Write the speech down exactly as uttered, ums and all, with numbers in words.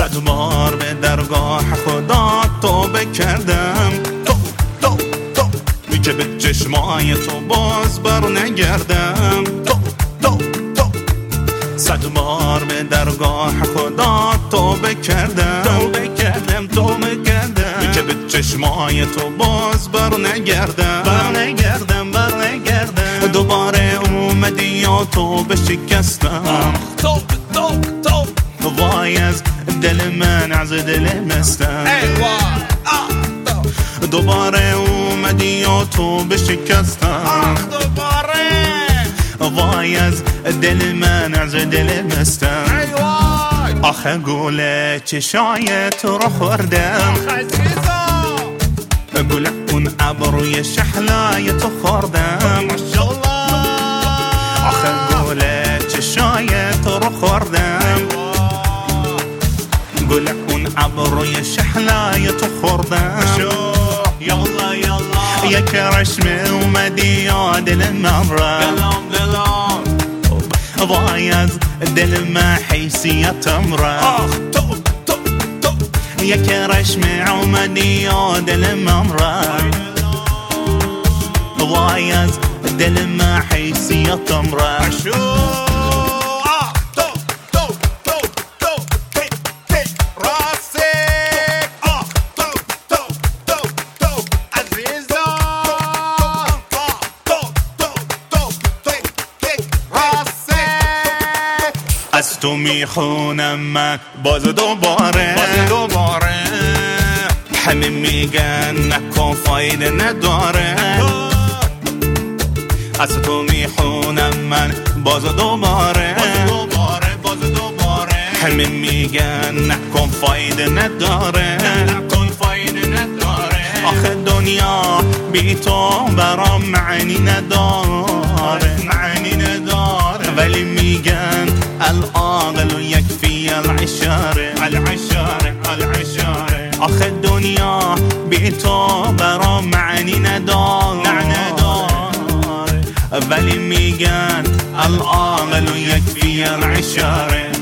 صد بار به درگاه خدا توبه کردم، تو تو تو که به چشمای تو باز بر نگردم، تو تو تو صد بار به درگاه خدا توبه کردم، توبه کردم توبه کردم که به چشمای تو باز بر نگردم، بر نگردم بر نگردم. دوباره اومدی یا تو به شکستم، تو تو تو وای از دل من از دل مستم، دوباره اومدی یا تو به شکستم، دوباره وای از دل من از دل مستم. آخه گوله چشایت رو خوردم، گوله اون ابروی شحلای تو خوردم، آخه گوله چشایت رو خوردم، گوله اون ابروی شحلای تو خوردم. یالا یالا یک رشمه اومدی یا دل من را، وای از دل من حیثیتم را، تو تو تو یک رشمه اومدی یا دل من را، وای از دل من حیثیتم را. از تو میخونم من باز دوباره، باز دوباره همه میگن نکن فایده نداره، از تو میخونم من باز دوباره، باز دوباره باز دوباره همه میگن نکن فایده نداره، نکن فایده نداره. آخه دنیا بی تو برام معنی نداره، معنی نداره، ولی میگن العاقل یکفی العشاره، العشاره العشاره. آخه دنیا بی تو برام معنی نداره، ولی میگن العاقل یکفی العشاره.